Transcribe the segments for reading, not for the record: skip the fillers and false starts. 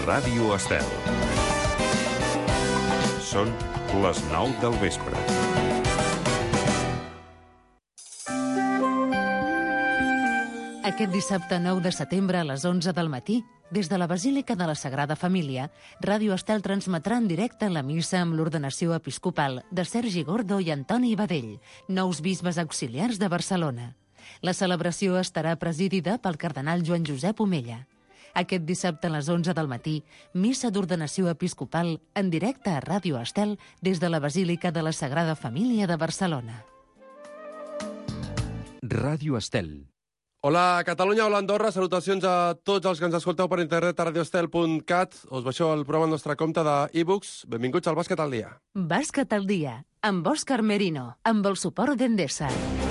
Ràdio Estel. Són les 9 del vespre. Aquest dissabte 9 de setembre a les 11 del matí, des de la Basílica de la Sagrada Família, Ràdio Estel transmetrà en directe la missa amb l'ordenació episcopal de Sergi Gordo i Antoni Badell, nous bisbes auxiliars de Barcelona. La celebració estarà presidida pel cardenal Joan Josep Omella. Aquest dissabte a les 11 del matí, missa d'ordenació episcopal en directe a Ràdio Estel des de la Basílica de la Sagrada Família de Barcelona. Ràdio Estel. Hola Catalunya, hola Andorra, salutacions a tots els que ens escolteu per internet a radioestel.cat. Us baixeu el programa al nostre compte d'e-books. Benvinguts al Bàsquet al dia. Bàsquet al dia, amb Òscar Merino, amb el suport d'Endesa.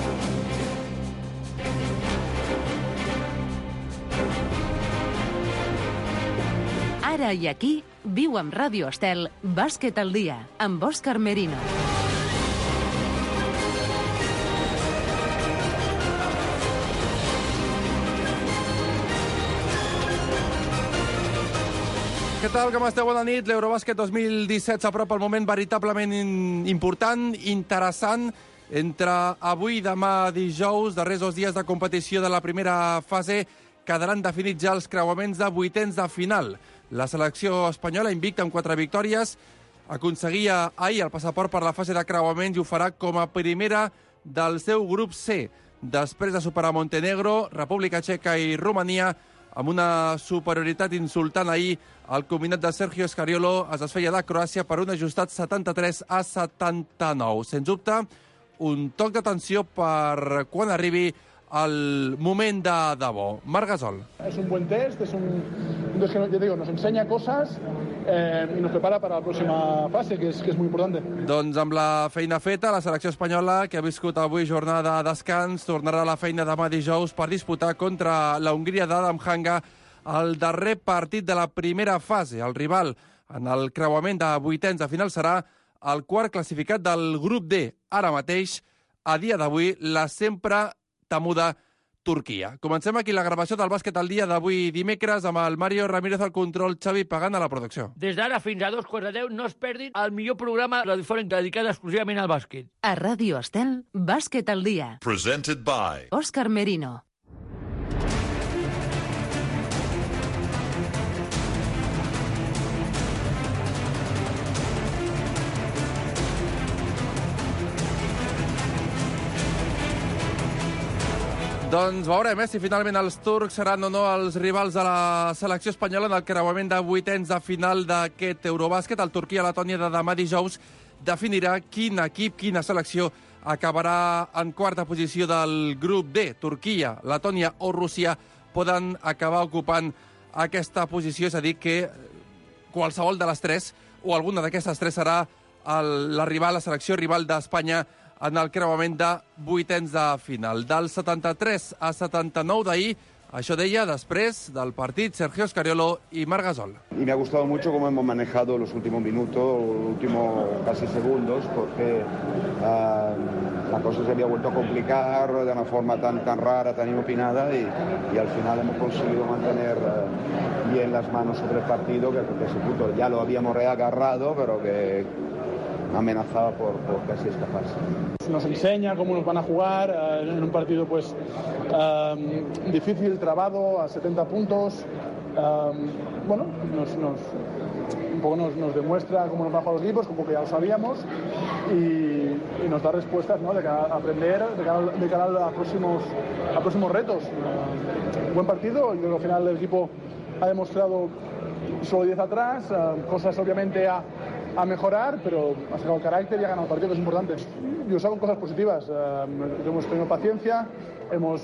Ara i aquí, viu amb Ràdio Estel, Bàsquet al dia, amb Òscar Merino. Què tal, com esteu? Bona nit. L'Eurobàsquet 2017 s'apropa el moment veritablement important, interessant. Entre avui i demà dijous, darrers 2 dies de competició de la primera fase, quedaran definits ja els creuaments de vuitens de final. La selecció espanyola, invicta amb 4 victòries, aconseguia ahir el passaport per la fase de creuaments i ho farà com a primera del seu grup C. Després de superar Montenegro, República Txeca i Romania, amb una superioritat insultant ahir, el combinat de Sergio Scariolo es desfeia de Croàcia per un ajustat 73-79. Sens dubte, un toc d'atenció per quan arribi el moment de debò. Marc Gasol. Es un buen test, es un test que, ya digo, nos enseña cosas y nos prepara para la próxima fase, que es muy importante. Doncs amb la feina feta, la selecció espanyola, que ha viscut avui jornada de descans, tornarà a la feina demà dijous per disputar contra la Hongria d'Adam Hanga el darrer partit de la primera fase. El rival en el creuament de vuitens de final serà el quart classificat del grup D. Ara mateix, a dia d'avui, la sempre temuda Turquia. Comencem aquí la gravació del Bàsquet al dia d'avui dimecres amb el Mario Ramírez al control, Xavi Pagant a la producció. Des d'ara fins a 2:15 no es perdin el millor programa radiofònic dedicat exclusivament al bàsquet. A Ràdio Estel, Bàsquet al dia. Presented by Òscar Merino. Doncs veurem si finalment els turcs seran o no els rivals de la selecció espanyola en el creuament de vuitens de final d'aquest Eurobàsquet. El Turquia-Letònia de demà dijous definirà quin equip, quina selecció acabarà en quarta posició del grup D. Turquia, Letònia o Rússia poden acabar ocupant aquesta posició, és a dir, que qualsevol de les tres o alguna d'aquestes tres serà la rival, la selecció rival d'Espanya en el creuament de vuitens de final. Del 73 a 79 d'ahir, això deia després del partit Sergio Scariolo i Marc Gasol. Y me ha gustado mucho cómo hemos manejado los últimos minutos, los últimos casi segundos, porque la cosa se había vuelto a complicar de una forma tan rara, tan inopinada, y al final hemos conseguido mantener bien las manos sobre el partido, que ese punto ya lo habíamos reagarrado, pero que amenazaba por casi escaparse. Nos enseña cómo nos van a jugar en un partido pues difícil, trabado, a 70 puntos. Bueno, un poco nos demuestra cómo nos van a jugar los equipos, como que ya lo sabíamos, y nos da respuestas, ¿no?, de cara a aprender, de cara a próximos retos. Buen partido, yo creo que al final el equipo ha demostrado solidez atrás, cosas obviamente a mejorar, pero ha sacado el carácter y ha ganado el partido, que es importante. Yo saco cosas positivas. Hemos tenido paciencia, hemos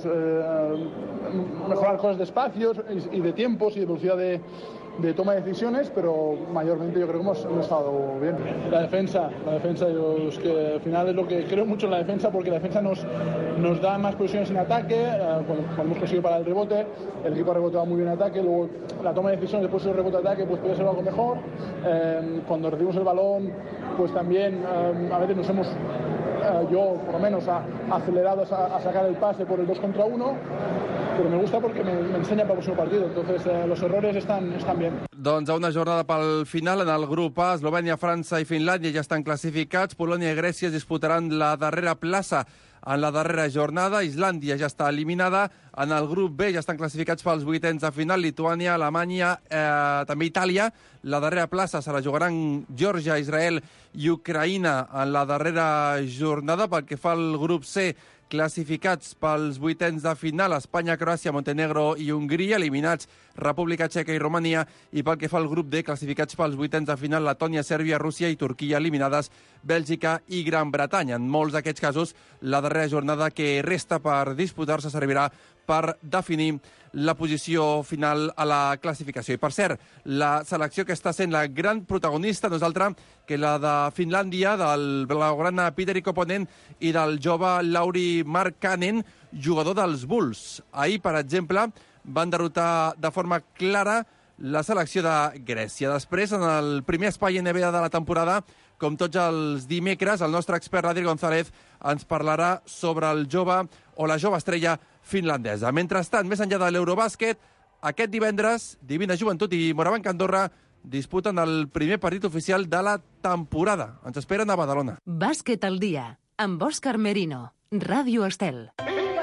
mejorado cosas de espacios y de tiempos y de velocidad de toma de decisiones, pero mayormente yo creo que hemos estado bien. La defensa, yo es que al final es lo que creo mucho en la defensa, porque la defensa nos da más posiciones en ataque, cuando hemos conseguido parar el rebote, el equipo ha reboteado muy bien en ataque, luego la toma de decisiones después del rebote de ataque pues puede ser algo mejor. Cuando recibimos el balón, pues también a veces nos hemos, yo por lo menos, acelerado a sacar el pase por el 2 contra 1. me gusta porque me enseña para el próximo partido. Entonces, los errores están bien. Doncs a una jornada pel final, en el grup A, Eslovènia, França i Finlàndia ja estan classificats. Polònia i Grècia es disputaran la darrera plaça en la darrera jornada. Islàndia ja està eliminada. En el grup B ja estan classificats pels vuitens de final. Lituània, Alemanya, també Itàlia. La darrera plaça se la jugaran Geòrgia, Israel i Ucraïna en la darrera jornada. Pel que fa al grup C, classificats pels vuitens de final, Espanya, Croàcia, Montenegro i Hongria, eliminats República Txeca i Romania, i pel que fa al grup D, classificats pels vuitens de final, Letònia, Sèrbia, Rússia i Turquia, eliminades Bèlgica i Gran Bretanya. En molts d'aquests casos, la darrera jornada que resta per disputar-se servirà per definir la posició final a la classificació. I, per cert, la selecció que està sent la gran protagonista no és altra que la de Finlàndia, del blaugrana Petteri Koponen i del jove Lauri Markkanen, jugador dels Bulls. Ahir, per exemple, van derrotar de forma clara la selecció de Grècia. Després, en el primer espai NBA de la temporada, com tots els dimecres, el nostre expert Adri González ens parlarà sobre el jove o la jove estrella finlandesa. Mentrestant, més enllà de l'Eurobàsquet, aquest divendres, Divina Joventut i Morabanc Andorra disputen el primer partit oficial de la temporada. Ens esperen a Badalona. Bàsquet al dia, amb Òscar Merino, Ràdio Estel.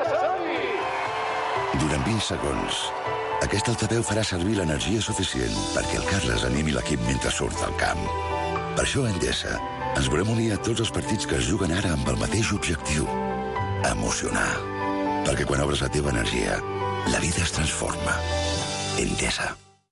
Durant 20 segons, aquest altaveu farà servir l'energia suficient perquè el Carles animi l'equip mentre surt al camp. Per això a Endesa ens volem unir a tots els partits que es juguen ara amb el mateix objectiu: emocionar. Perquè quan obres la teva energia, la vida es transforma. Endesa.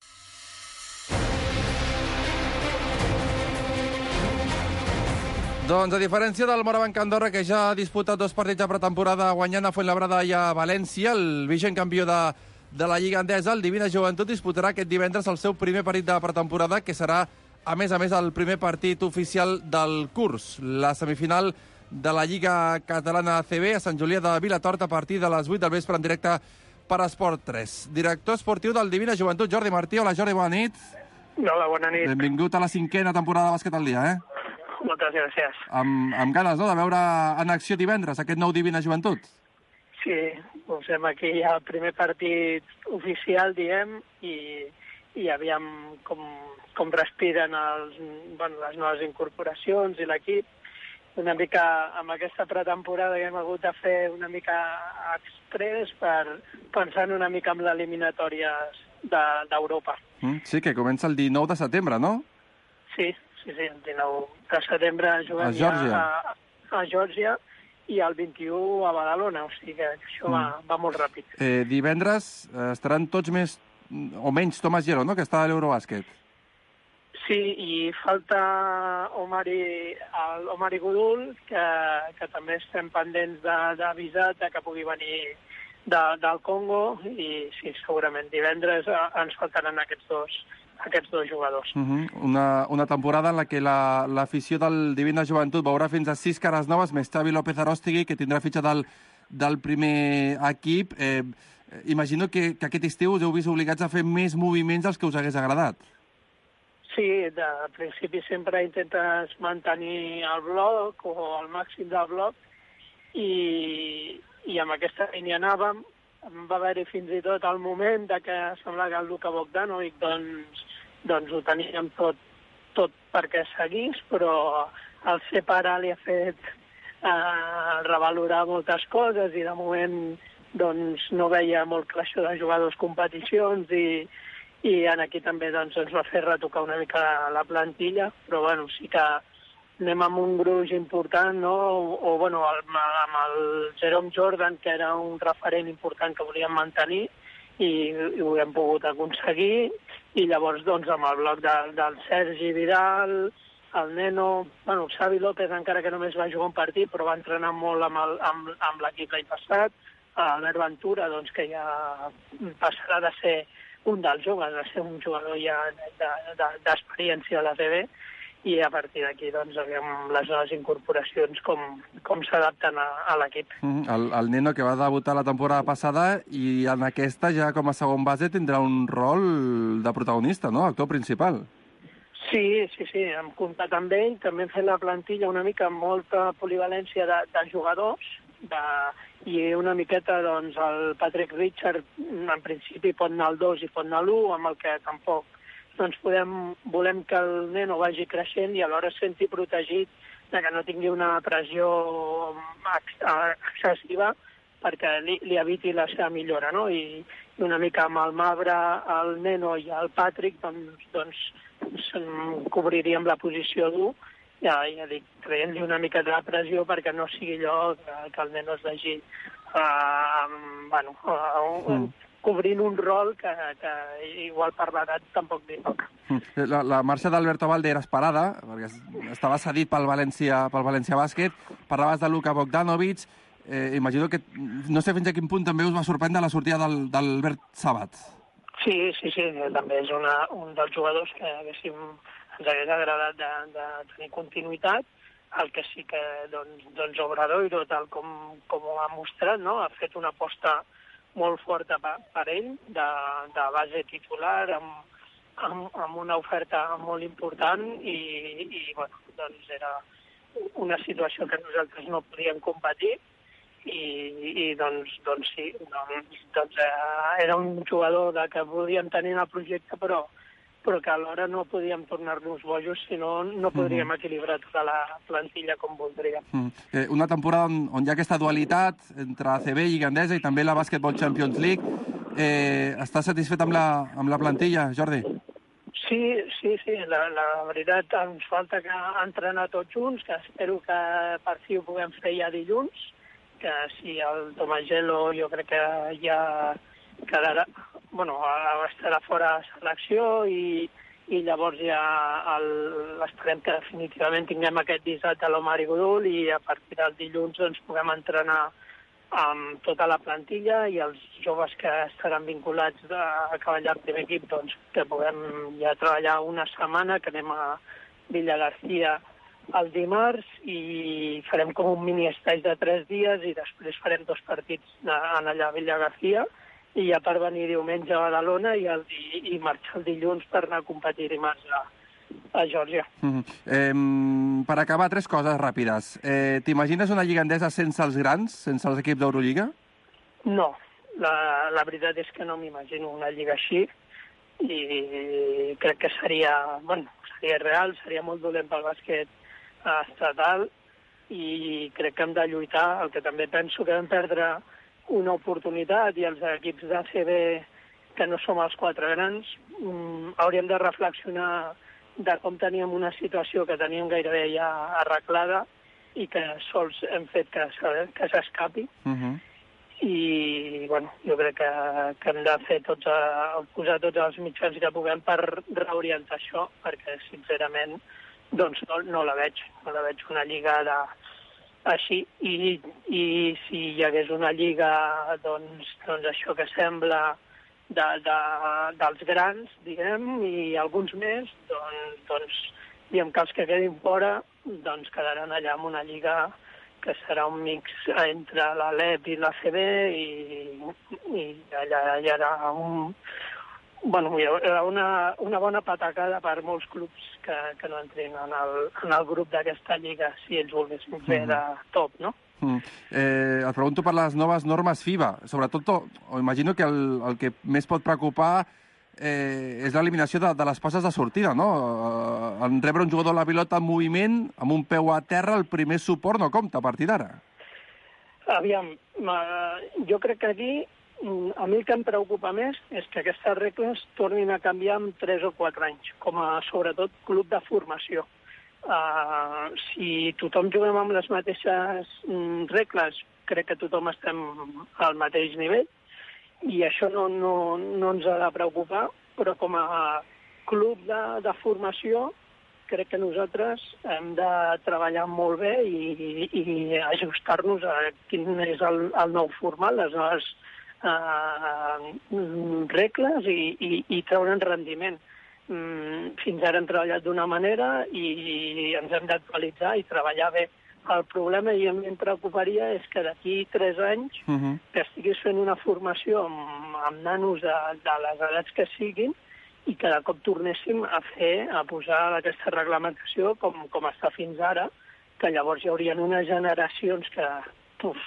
Doncs a diferència del Morabanc Andorra, que ja ha disputat 2 partits de pretemporada guanyant a Fuenlabrada i a València, el vigent campió de la Lliga Endesa, el Divina Joventut disputarà aquest divendres el seu primer partit de pretemporada, que serà, a més, el primer partit oficial del curs. La semifinal de la Lliga Catalana ACB a Sant Julià de Vilatorta a partir de les 8 del vespre en directe per Esport 3. Director esportiu del Divina Joventut, Jordi Martí. Hola, Jordi, bona nit. Hola, bona nit. Benvingut a la 5a temporada de Bàsquet al dia, Moltes gràcies. Amb ganes, no?, de veure en acció divendres aquest nou Divina Joventut. Sí, posem aquí ja el primer partit oficial, diem, i aviam com respiren les noves incorporacions i l'equip. Una mica amb aquesta pretemporada que hem hagut de fer una mica express pensant una mica en les eliminatòries d'Europa. Sí, que comença el 19 de setembre, no? Sí, el 19 de setembre juguem a Geòrgia i el 21 a Badalona, o sigui que això va molt ràpid. Divendres estaran tots més o menys Tomàs Gero, no?, que està a l'Eurobàsquet. Sí, i falta Omari Gudul, que també estem pendents d'avisar que pugui venir del Congo, i sí, segurament divendres ens faltaran aquests dos jugadors. Una temporada en la que l'afició del Divina Joventut veurà fins a 6 cares noves, més Xavi López Arostegui, que tindrà fitxa del primer equip. Imagino que aquest estiu us heu vist obligats a fer més moviments dels que us hagués agradat. Sí, de principi sempre intentes mantenir el bloc o el màxim del bloc, i amb aquesta línia anàvem. Va haver-hi fins i tot el moment que sembla que el Luka Bogdanovic doncs ho teníem tot perquè seguís, però el ser pare li ha fet revalorar moltes coses, i de moment doncs no veia molt clar això de jugar 2 competicions, i aquí també ens va fer retocar una mica la plantilla, però bueno, sí que anem amb un gruix important, no? Amb el Jerome Jordan, que era un referent important que volíem mantenir, i ho hem pogut aconseguir, i llavors doncs amb el bloc del Sergi Vidal, el Neno, Xavi López, encara que només va jugar un partit, però va entrenar molt amb l'equip l'any passat, Albert Ventura, doncs, que ja passarà de ser un dels joves, de ser un jugador ja d'experiència a la TV, i a partir d'aquí doncs aviam les noves incorporacions com s'adapten a l'equip. El Neno, que va debutar la temporada passada, i en aquesta ja com a segon base tindrà un rol de protagonista, no?, actor principal. Sí, hem comptat amb ell, també hem fet la plantilla una mica amb molta polivalència de jugadors, i una miqueta, doncs, el Patrick Richard, en principi, pot anar al 2 i pot anar a l'1, amb el que tampoc doncs volem que el neno vagi creixent i alhora es senti protegit de que no tingui una pressió excessiva perquè li eviti la seva millora, no? I una mica amb el Mabre, el neno i el Patrick, doncs cobriríem la posició d'1, ja dic, traient-li una mica de pressió perquè no sigui allò que el neno es vegi cobrint un rol que igual per l'edat tampoc li toca. La marxa d'Alberto Valde era esperada, perquè estava cedit pel València Bàsquet. Parlaves de Luka Bogdanovic. Imagino que no sé fins a quin punt també us va sorprendre la sortida d'Albert Sabat. Sí, també és un dels jugadors que ens hagués agradat de tenir continuïtat. El que sí que doncs Obradoiro, tal com ho ha mostrat, no? Ha fet una aposta molt forta per ell, de base titular, amb una oferta molt important i bueno, doncs era una situació que nosaltres no podíem competir i doncs sí, era un jugador que volíem tenir en el projecte, però que alhora no podíem tornar-nos bojos, si no podríem equilibrar tota la plantilla com voldríem. Una temporada on hi ha aquesta dualitat entre ACB, Lliga Endesa i també la Basketball Champions League. Estàs satisfet amb la plantilla, Jordi? Sí, la veritat ens falta que entrenar tots junts, que espero que per fi ho puguem fer ja dilluns, que si el Tomagelo jo crec que ja quedarà, estarà fora de selecció i llavors ja esperem que definitivament tinguem aquest dissabte a l'Omar i Godul i a partir del dilluns doncs puguem entrenar amb tota la plantilla i els joves que estaran vinculats a cavallar el primer equip, doncs que puguem ja treballar una setmana, que anem a Villa García el dimarts i farem com un mini estage de 3 dies i després farem 2 partits allà a Villa García i ja per venir diumenge a Badalona i marxar el dilluns per anar a competir dimarts a Geòrgia. Per acabar, 3 coses ràpides. T'imagines una Lliga Endesa sense els grans, sense els equips d'Eurolliga? No, la veritat és que no m'imagino una lliga així i crec que seria real, seria molt dolent pel bàsquet estatal i crec que hem de lluitar. El que també penso que vam perdre una oportunitat i els equips d'ACB, que no som els 4 grans, hauríem de reflexionar de com teníem una situació que teníem gairebé ja arreglada i que sols hem fet que s'escapi. I jo crec que hem de fer posar tots els mitjans que puguem per reorientar això, perquè sincerament no la veig una lliga així i si hi hagués una lliga doncs això que sembla dels grans, diguem, i alguns més, doncs diguem que els que quedin fora doncs quedaran allà en una lliga que serà un mix entre l'ALEP i l'ACB i allà hi haurà una bona patacada per molts clubs que no entrin en el grup d'aquesta lliga si ells volguessin fer de top, no? Et pregunto per les noves normes FIBA. Sobretot, imagino que el que més pot preocupar és l'eliminació de les passes de sortida, no? En rebre un jugador la pilota en moviment, amb un peu a terra, el primer suport no compta a partir d'ara. Aviam, jo crec que aquí a mi el que em preocupa més és que aquestes regles tornin a canviar en 3 o 4 anys, com a sobretot club de formació. Si tothom juguem amb les mateixes regles, crec que tothom estem al mateix nivell i això no ens ha de preocupar, però com a club de formació crec que nosaltres hem de treballar molt bé i ajustar-nos a quin és el nou format, les noves regles i treure'n rendiment. Fins ara hem treballat d'una manera i ens hem d'actualitzar i treballar bé. El problema, i a mi em preocuparia, és que d'aquí 3 anys que estiguis fent una formació amb nanos de les edats que siguin i que de cop tornéssim a posar aquesta reglamentació com està fins ara, que llavors hi haurien unes generacions que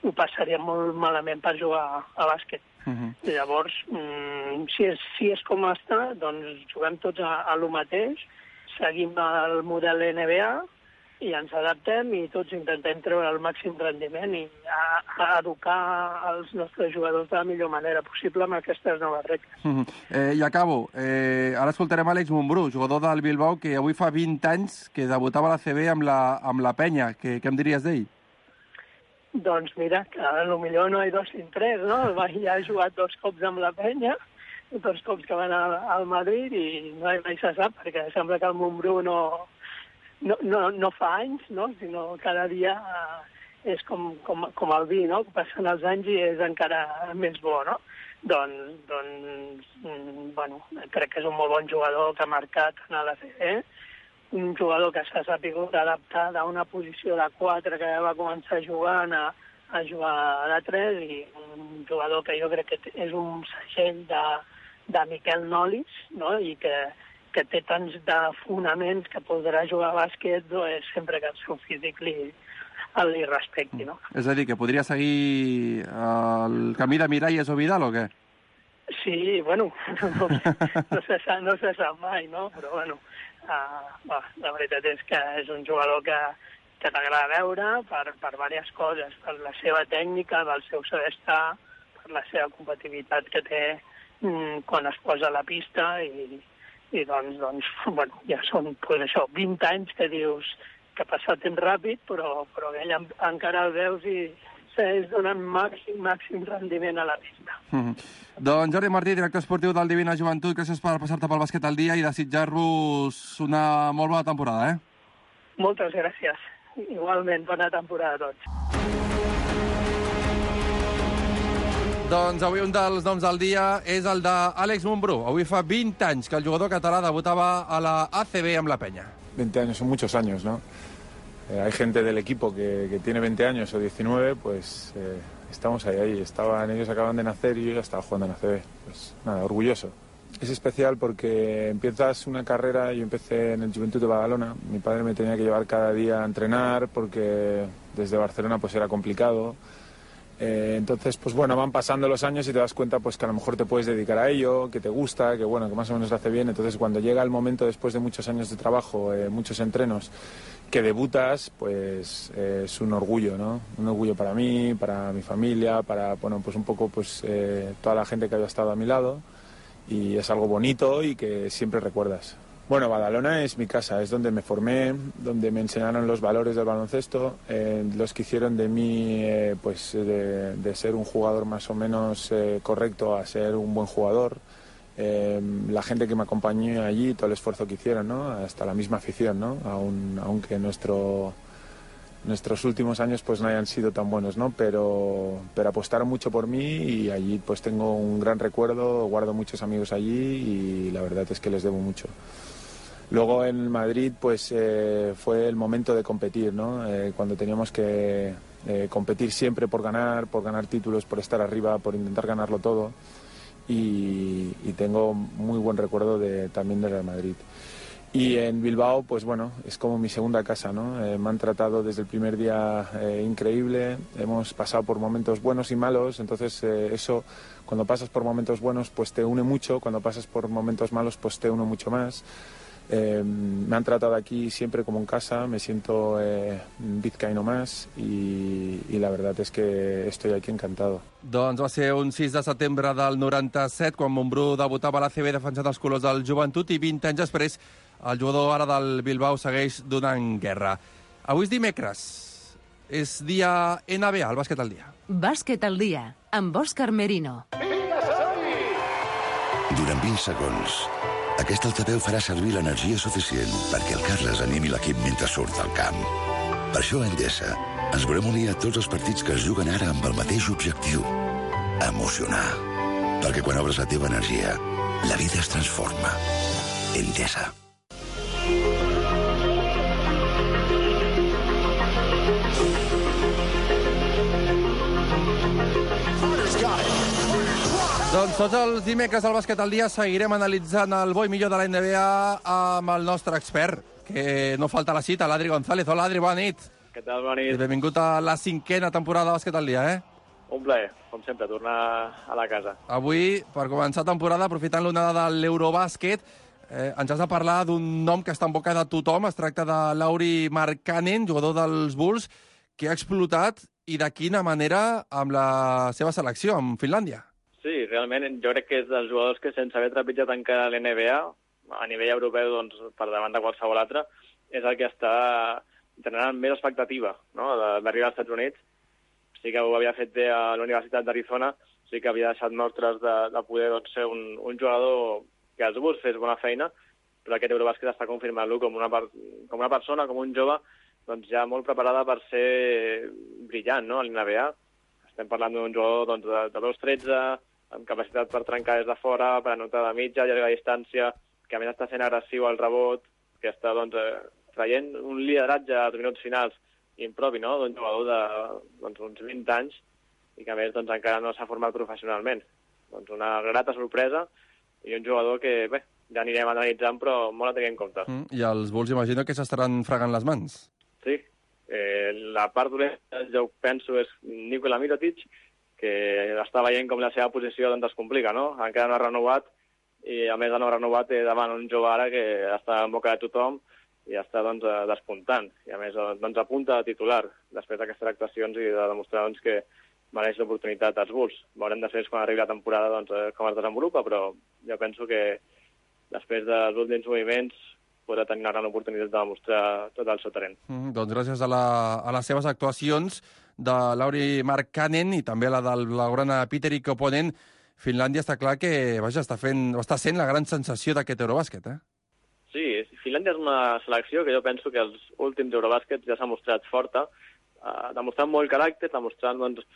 ho passaríem molt malament per jugar a bàsquet. Llavors, si és com està, doncs juguem tots a lo mateix, seguim el model NBA i ens adaptem i tots intentem treure el màxim rendiment i a educar els nostres jugadors de la millor manera possible amb aquestes noves regles. I acabo. Ara escoltarem Àlex Mumbrú, jugador del Bilbao, que avui fa 20 anys que debutava a la CB amb la Penya. Què em diries d'ell? Doncs mira, que potser no hi dos sin tres, no? Ja he jugat 2 cops amb la Penya, 2 cops que van al Madrid i mai se sap, perquè sembla que el Mumbrú no fa anys, no? Sinó cada dia és com el vi, no? Passen els anys i és encara més bo, no? Doncs, bueno, crec que és un molt bon jugador que ha marcat en la CB, un jugador que s'ha sapigut adaptar d'una posició de 4 que va començar jugant a jugar de 3 i un jugador que jo crec que és un segell de Miquel Nolis, no? I que té tants de fonaments que podrà jugar a bàsquet sempre que el seu físic li respecti, no? És a dir, que podria seguir el camí de Miralles o Vidal o què? Sí, bueno, no se sap mai, no? Però, bueno, la veritat és que és un jugador que t'agrada veure per diverses coses, per la seva tècnica, pel seu saber estar, per la seva competitivitat que té quan es posa a la pista i doncs, bueno, ja són, pues això, 20 anys que dius que ha passat temps ràpid, però ell encara el veus i segueix donant màxim rendiment a la pista. Doncs Jordi Martí, director esportiu del Divina Joventut, gràcies per passar-te pel bàsquet al dia i desitjar-vos una molt bona temporada, Moltes gràcies. Igualment, bona temporada a tots. Doncs avui un dels noms del dia és el d'Àlex Mumbrú. Avui fa 20 anys que el jugador català debutava a la ACB amb la Penya. 20 años son muchos años, ¿no? Hay gente del equipo que tiene 20 años o 19, pues estamos ahí. Ellos acaban de nacer y yo ya estaba jugando en ACB. Pues nada, orgulloso. Es especial porque empiezas una carrera, yo empecé en el Juventud de Badalona. Mi padre me tenía que llevar cada día a entrenar porque desde Barcelona pues era complicado. Entonces, pues bueno, van pasando los años y te das cuenta pues que a lo mejor te puedes dedicar a ello, que te gusta, que bueno, que más o menos lo hace bien. Entonces, cuando llega el momento, después de muchos años de trabajo, muchos entrenos, que debutas, pues es un orgullo, ¿no? Un orgullo para mí, para mi familia, para, bueno, pues un poco pues toda la gente que había estado a mi lado, y es algo bonito y que siempre recuerdas. Bueno, Badalona es mi casa, es donde me formé, donde me enseñaron los valores del baloncesto, los que hicieron de mí pues de ser un jugador más o menos correcto a ser un buen jugador. La gente que me acompañó allí, todo el esfuerzo que hicieron, ¿no? Hasta la misma afición, ¿no? Aunque nuestros últimos años pues no hayan sido tan buenos, ¿no? Pero apostaron mucho por mí y allí pues tengo un gran recuerdo, guardo muchos amigos allí y la verdad es que les debo mucho. Luego en Madrid pues fue el momento de competir, ¿no? Cuando teníamos que competir siempre por ganar títulos, por estar arriba, por intentar ganarlo todo y tengo muy buen recuerdo también del Real Madrid. Y en Bilbao, pues bueno, es como mi segunda casa, ¿no? Me han tratado desde el primer día increíble, hemos pasado por momentos buenos y malos, entonces eso, cuando pasas por momentos buenos, pues te une mucho, cuando pasas por momentos malos, pues te une mucho más. Me han tratado aquí siempre como en casa, me siento vizcaíno más y la verdad es que estoy aquí encantado. Doncs va ser un 6 de setembre del 97 quan Mumbrú debutava a l'ACB defensant els colors del Joventut i 20 anys després el jugador ara del Bilbao segueix donant guerra. Avui és dimecres, és dia NBA, el bàsquet al dia. Bàsquet al dia, amb Òscar Merino. Durant 20 segons, aquest altaveu farà servir l'energia suficient perquè el Carles animi l'equip mentre surt al camp. Per això a Endesa ens volem unir a tots els partits que es juguen ara amb el mateix objectiu: emocionar. Perquè quan obres la teva energia, la vida es transforma. Endesa. Doncs tots els dimecres al Bàsquet al dia seguirem analitzant el bo i millor de la NBA amb el nostre expert, que no falta la cita, l'Adri González. Hola, Adri, bona nit. Què tal, bona I nit? benvingut a la 5a temporada de Bàsquet al dia, Un plaer, com sempre, tornar a la casa. Avui, per començar temporada, aprofitant l'onada de l'Eurobàsquet, ens has de parlar d'un nom que està en boca de tothom. Es tracta de Lauri Markkanen, jugador dels Bulls, que ha explotat, i de quina manera, amb la seva selecció, amb Finlàndia. Sí, realment, jo crec que és dels jugadors que, sense haver trepitjat encara l'NBA, a nivell europeu, doncs, per davant de qualsevol altre, és el que està generant més expectativa, no?, d'arribar als Estats Units. Sí que ho havia fet bé a la Universitat d'Arizona, sí que havia deixat mostres de poder ser un jugador que als Bulls fes bona feina, però aquest Eurobàsquet està confirmant-lo com una persona, com un jove, doncs ja molt preparada per ser brillant, no?, a l'NBA. Estem parlant d'un jugador de 2'13", amb capacitat per trencar des de fora, per anotar de mitja, llarga distància, que a més està sent agressiu al rebot, que està traient un lideratge als minuts finals impropi, no?, d'un jugador d'uns 20 anys i que a més encara no s'ha format professionalment. Doncs una grata sorpresa i un jugador que, bé, ja anirem analitzant, però molt a tenir en compte. I els Bulls imagino que s'estaran fregant les mans. Sí. La part dolenta, jo penso, és Nikola Mirotic, que està veient com la seva posició es complica, no? Encara no ha renovat i, a més de no ha renovat, té davant un jove ara que està en boca de tothom i està despuntant. I a més apunta a titular després d'aquestes actuacions i de demostrar que mereix l'oportunitat als Bulls. Veurem després quan arribi la temporada com es desenvolupa, però jo penso que després dels últims moviments podrà tenir una gran oportunitat de demostrar tot el seu talent. Doncs gràcies a les seves actuacions de Lauri Markkanen i també a la del blaugrana Peter Koponen, Finlàndia està clar que està sent la gran sensació d'aquest Eurobàsquet, Sí, Finlàndia és una selecció que jo penso que els últims Eurobàsquets ja s'ha mostrat forta, demostrant molt caràcter, demostrant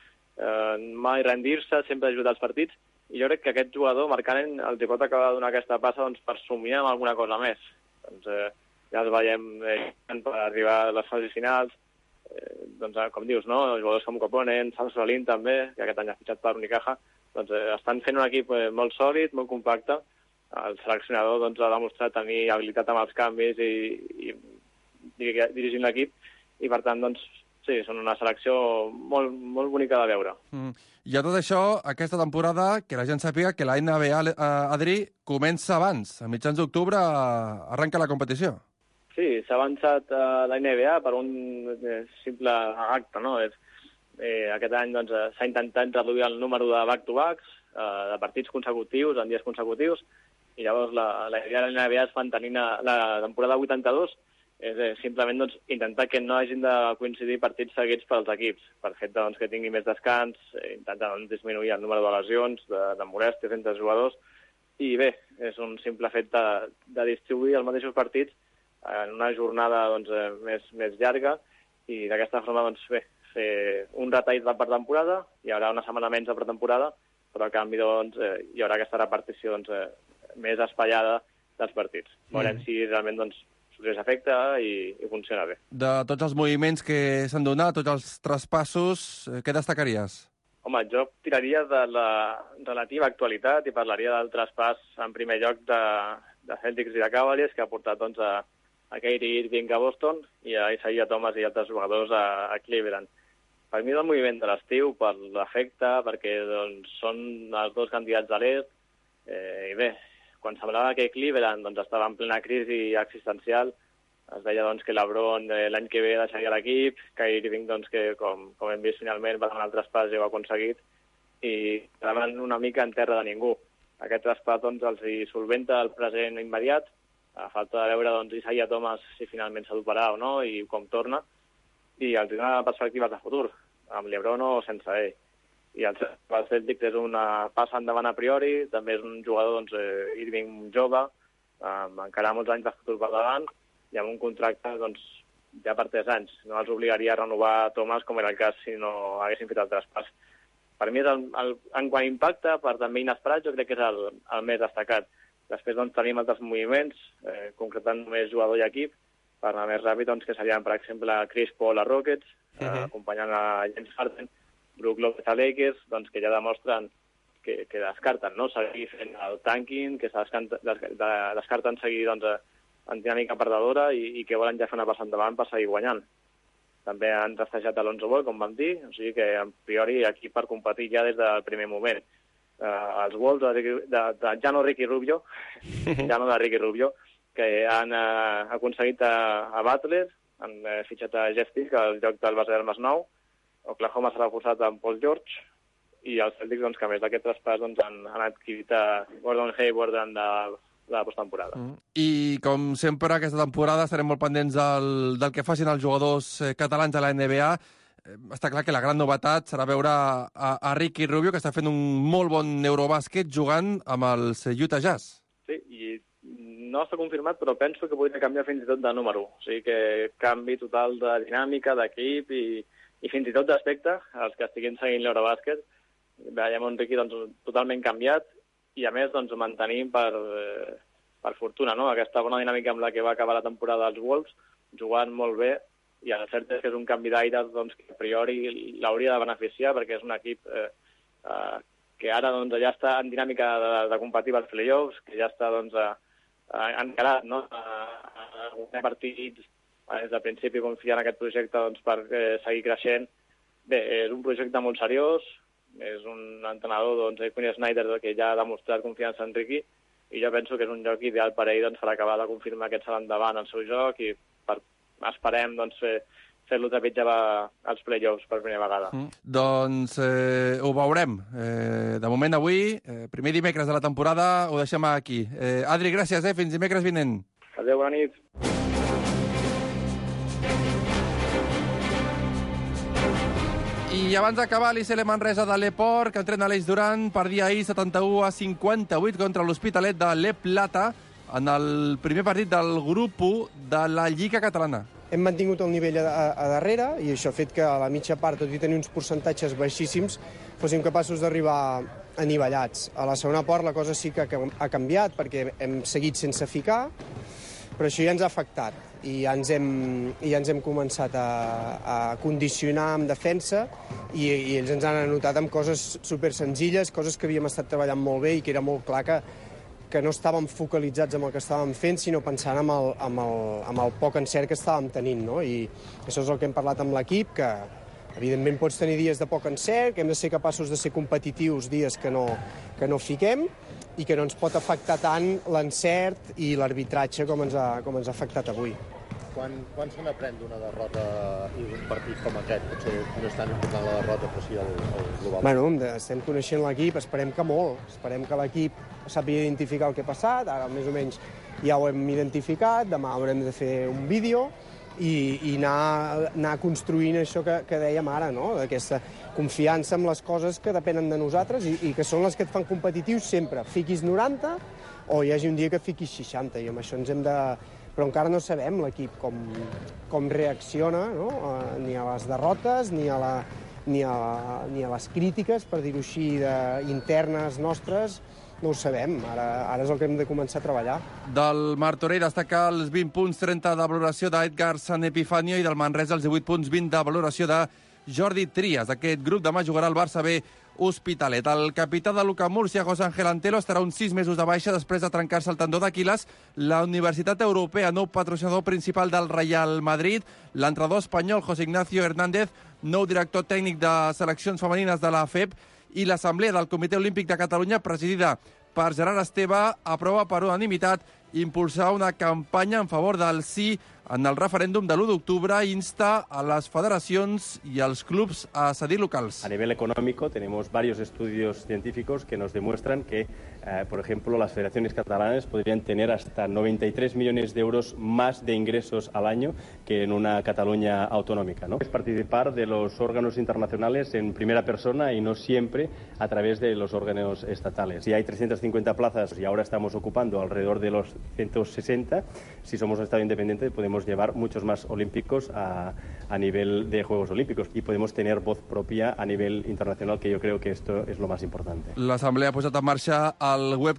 mai rendir-se, sempre ajudar els partits, i jo crec que aquest jugador, Markkanen, els pot acabar de donar aquesta passa per somiar amb alguna cosa més. Ja els veiem per arribar a les fases finals, com dius, no? Jugadors com Koponen, Sam Solin també, que aquest any ha fitxat per Unicaja, estan fent un equip molt sòlid, molt compacte. El seleccionador ha demostrat tenir habilitat amb els canvis i dirigint l'equip, i per tant, sí, són una selecció molt, molt bonica de veure. I a tot això, aquesta temporada, que la gent sàpiga que la NBA, Adri, comença abans. A mitjans d'octubre arrenca la competició. Sí, s'ha avançat a la NBA per un simple acte, no? Aquest any s'ha intentat reduir el número de back-to-backs, de partits consecutius, en dies consecutius, i llavors la idea de la NBA és mantenir la temporada 82, és simplement intentar que no hagin de coincidir partits seguits pels equips, per fet que tingui més descans, intentar disminuir el número de lesions, de molèsties entre els jugadors, i bé, és un simple fet de distribuir els mateixos partits en una jornada més llarga, i d'aquesta forma fer un retall de pretemporada, hi haurà una setmana menys de pretemporada, però a canvi hi haurà aquesta repartició més espaiada dels partits. Veurem si realment sorgeix efecte i funciona bé. De tots els moviments que s'han donat, tots els traspassos, què destacaries? Home, jo tiraria de la relativa actualitat i parlaria del traspàs en primer lloc de Celtics i de Cavaliers, que ha portat a Kyrie Irving a Boston i a Isaiah Thomas i altres jugadors a Cleveland. Per mi és el moviment de l'estiu, per l'efecte, perquè són els dos candidats a l'est, i bé, quan semblava que Cleveland estava en plena crisi existencial, es deia que l'Ebron l'any que ve deixaria l'equip, Kyrie Irving, que com hem vist finalment va demanar el traspàs i ho ha aconseguit, i quedaven una mica en terra de ningú. Aquest traspàs els hi solventa el present immediat, a falta de veure Isaiah Thomas si finalment s'ha d'operar o no i com torna, i els dona perspectives de futur, amb l'Ebron o sense ell. I el Celtics és una passa endavant a priori, també és un jugador, Irving jove, amb encara molts anys de futur per davant, i amb un contracte ja per 3 anys. No els obligaria a renovar Thomas, com era el cas si no haguessin fet el traspàs. Per mi, en quant a impacte, per també inesperat, jo crec que és el més destacat. Després tenim altres moviments, concretant només jugador i equip, per anar més ràpid, que serien, per exemple, Chris Paul a Rockets, acompanyant a James Harden, Brook Lopez a Lakers, que ja demostren que descarten, no?, seguir fent el tanking, que descarten seguir en dinàmica perdedora i que volen ja fer una passa endavant per seguir guanyant. també han trastejat a l'11 Volt, com vam dir, o sigui que, a priori, aquí per competir ja des del primer moment. Els Wolves de Jano Ricky Rubio, Jano de Ricky Rubio, que han aconseguit a Butler, han fitxat a Jeff Teague al lloc del base del Masnou, Oklahoma s'ha reforçat amb Paul George, i els Celtics, doncs, que a més d'aquest traspàs, doncs, han adquirit a Gordon Hayward de la posttemporada. I, com sempre, aquesta temporada estarem molt pendents del que facin els jugadors catalans a la NBA. Està clar que la gran novetat serà veure a Ricky Rubio, que està fent un molt bon Eurobàsquet jugant amb els Utah Jazz. Sí, i no està confirmat, però penso que podria canviar fins i tot de número. O sigui que canvi total de dinàmica, d'equip i fins i tot d'aspecte, els que estiguin seguint l'Eurobàsquet. Veiem un Ricky totalment canviat i, a més, mantenim per fortuna, no? Aquesta bona dinàmica amb la que va acabar la temporada dels Wolves, jugant molt bé, i el cert és que és un canvi d'aire que a priori l'hauria de beneficiar, perquè és un equip que ara ja està en dinàmica de competir als playoffs, que ja està encarat, no? Alguns partits des del principi confiant en aquest projecte per seguir creixent. Bé, és un projecte molt seriós, és un entrenador, Quinn Snyder, que ja ha demostrat confiança en Ricky, i jo penso que és un lloc ideal per ell per acabar de confirmar aquest salt endavant al seu joc i esperem fer-lo trepitjar als play-offs per primera vegada. Doncs ho veurem. De moment avui, primer dimecres de la temporada, ho deixem aquí. Adri, gràcies, fins dimecres vinent. Adéu, bona nit. I abans d'acabar, l'ICL Manresa de l'Eport, que entrena l'Eix Duran, perdia ahir 71-58 contra l'Hospitalet de l'E Plata en el primer partit del grup 1 de la Lliga Catalana. Hem mantingut el nivell a darrere i això ha fet que a la mitja part, tot i tenir uns percentatges baixíssims, fóssim capaços d'arribar anivellats. A la segona part la cosa sí que ha canviat perquè hem seguit sense ficar, però això ja ens ha afectat i ja ens hem començat a condicionar en defensa i ells ens han anotat amb coses supersenzilles, coses que havíem estat treballant molt bé i que era molt clar que no estàvem focalitzats amb el que estàvem fent, sinó pensant amb el poc encert que estàvem tenint, no? I això és el que hem parlat amb l'equip, que evidentment pots tenir dies de poc encert, que hem de ser capaços de ser competitius dies que no fiquem, i que no ens pot afectar tant l'encert i l'arbitratge com ens ha afectat avui. Quan se n'aprèn d'una derrota i d'un partit com aquest? Potser no és tan important la derrota, però sí el global. Bueno, estem coneixent l'equip, esperem que molt. Esperem que l'equip sàpiga identificar el que ha passat, ara més o menys ja ho hem identificat, demà haurem de fer un vídeo i anar construint això que dèiem ara, no? D'aquesta confiança en les coses que depenen de nosaltres i que són les que et fan competitius sempre. Fiquis 90 o hi hagi un dia que fiquis 60 i amb això ens hem de... Però encara no sabem l'equip com reacciona, no? Ni a les derrotes ni a les crítiques, per dir-ho així, internes nostres. No ho sabem, ara és el que hem de començar a treballar. Del Martorell destaca els 20 punts 30 de valoració d'Edgar San Epifanio i del Manresa els 18 punts 20 de valoració de Jordi Trias. Aquest grup demà jugarà el Barça B Hospitalet. El capità de l'UCAM Múrcia, José Ángel Antelo, estarà uns 6 mesos de baixa després de trencar-se el tendó d'Aquiles. La Universitat Europea, nou patrocinador principal del Real Madrid. L'entrenador espanyol, José Ignacio Hernández, nou director tècnic de seleccions femenines de la FEP, i l'Assemblea del Comitè Olímpic de Catalunya, presidida per Gerard Esteve, aprova per unanimitat impulsar una campanya en favor del sí en el referèndum de l'1 d'octubre i insta a les federacions i als clubs a cedir locals. A nivel económico tenemos varios estudios científicos que nos demuestran que, por ejemplo, las federaciones catalanas podrían tener hasta 93 millones de euros más de ingresos al año que en una Cataluña autonómica, ¿no? Es participar de los órganos internacionales en primera persona y no siempre a través de los órganos estatales. Si hay 350 plazas y ahora estamos ocupando alrededor de los 160, si somos un Estado independiente podemos llevar muchos más olímpicos a nivel de Juegos Olímpicos y podemos tener voz propia a nivel internacional, que yo creo que esto es lo más importante. L'Assemblea ha posat en marxa el web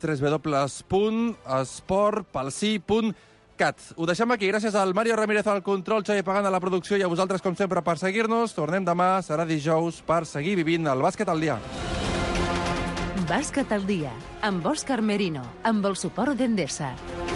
www.esportpelsi.cat. Ho deixem aquí. Gràcies al Mario Ramírez al control, Xavi Pagant a la producció i a vosaltres, com sempre, per seguir-nos. Tornem demà, serà dijous, per seguir vivint el bàsquet al dia. Bàsquet al dia, amb Òscar Merino, amb el suport d'Endesa.